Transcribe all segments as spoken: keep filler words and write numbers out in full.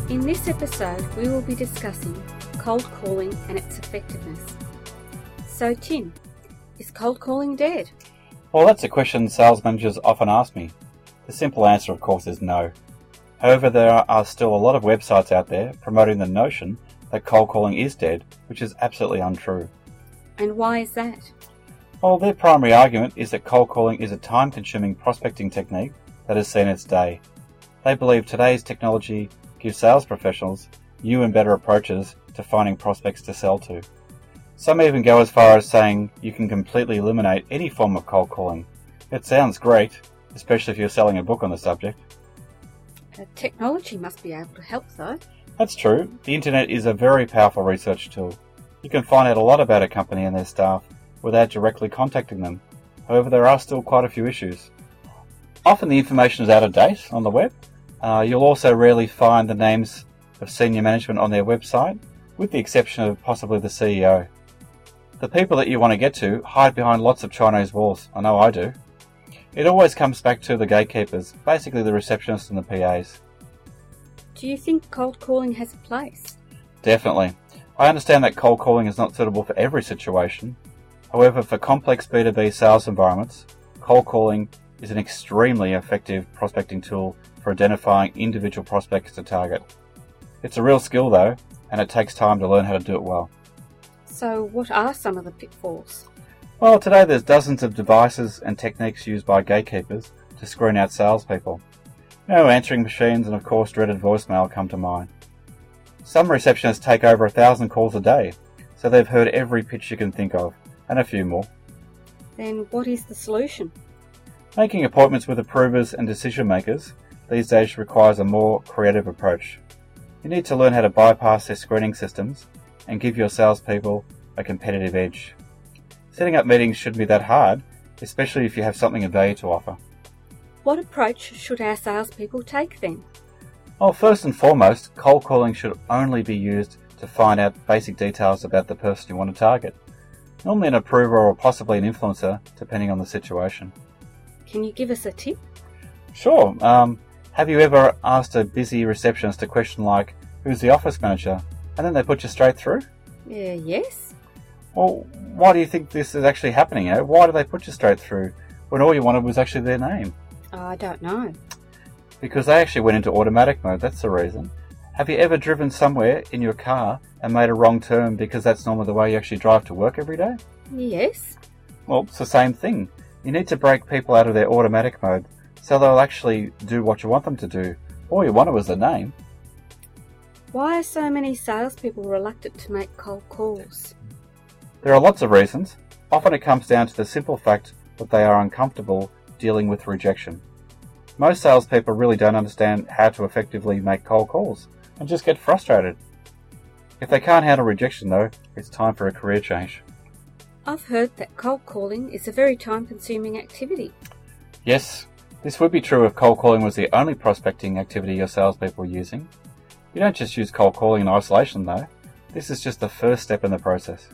In this episode, we will be discussing cold calling and its effectiveness. So Tim, is cold calling dead? Well, that's a question sales managers often ask me. The simple answer, of course, is no. However, there are still a lot of websites out there promoting the notion that cold calling is dead, which is absolutely untrue. And why is that? Well, their primary argument is that cold calling is a time-consuming prospecting technique that has seen its day. They believe today's technology gives sales professionals new and better approaches to finding prospects to sell to. Some even go as far as saying you can completely eliminate any form of cold calling. It sounds great, especially if you're selling a book on the subject. Uh, technology must be able to help though. That's true. The internet is a very powerful research tool. You can find out a lot about a company and their staff without directly contacting them. However, there are still quite a few issues. Often the information is out of date on the web. Uh, you'll also rarely find the names of senior management on their website, with the exception of possibly the C E O. The people that you want to get to hide behind lots of Chinese walls. I know I do. It always comes back to the gatekeepers, basically the receptionists and the P As. Do you think cold calling has a place? Definitely. I understand that cold calling is not suitable for every situation. However, for complex B two B sales environments, cold calling is an extremely effective prospecting tool for identifying individual prospects to target. It's a real skill though, and it takes time to learn how to do it well. So what are some of the pitfalls? Well, today there's dozens of devices and techniques used by gatekeepers to screen out salespeople. No answering machines and of course dreaded voicemail come to mind. Some receptionists take over a thousand calls a day, so they've heard every pitch you can think of, and a few more. Then what is the solution? Making appointments with approvers and decision makers these days requires a more creative approach. You need to learn how to bypass their screening systems and give your salespeople a competitive edge. Setting up meetings shouldn't be that hard, especially if you have something of value to offer. What approach should our salespeople take then? Well, first and foremost, cold calling should only be used to find out basic details about the person you want to target. Normally an approver or possibly an influencer, depending on the situation. Can you give us a tip? Sure. Um, have you ever asked a busy receptionist a question like, who's the office manager? And then they put you straight through? Yeah, yes. Well, why do you think this is actually happening? Eh? Why do they put you straight through when all you wanted was actually their name? I don't know. Because they actually went into automatic mode, that's the reason. Have you ever driven somewhere in your car and made a wrong turn because that's normally the way you actually drive to work every day? Yes. Well, it's the same thing. You need to break people out of their automatic mode so they'll actually do what you want them to do. All you wanted was the name. Why are so many salespeople reluctant to make cold calls? There are lots of reasons. Often it comes down to the simple fact that they are uncomfortable dealing with rejection. Most salespeople really don't understand how to effectively make cold calls and just get frustrated. If they can't handle rejection though, it's time for a career change. I've heard that cold calling is a very time-consuming activity. Yes, this would be true if cold calling was the only prospecting activity your salespeople are using. You don't just use cold calling in isolation though. This is just the first step in the process.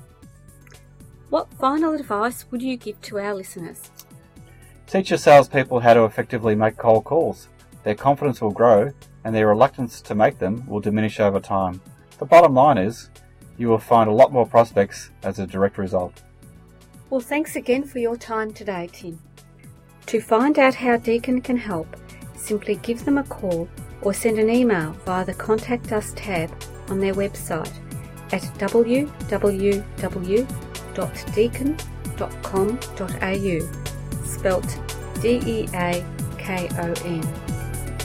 What final advice would you give to our listeners? Teach your salespeople how to effectively make cold calls. Their confidence will grow and their reluctance to make them will diminish over time. The bottom line is, you will find a lot more prospects as a direct result. Well, thanks again for your time today, Tim. To find out how Deakin can help, simply give them a call or send an email via the Contact Us tab on their website at w w w dot deakin dot com dot a u, spelt D E A K O N.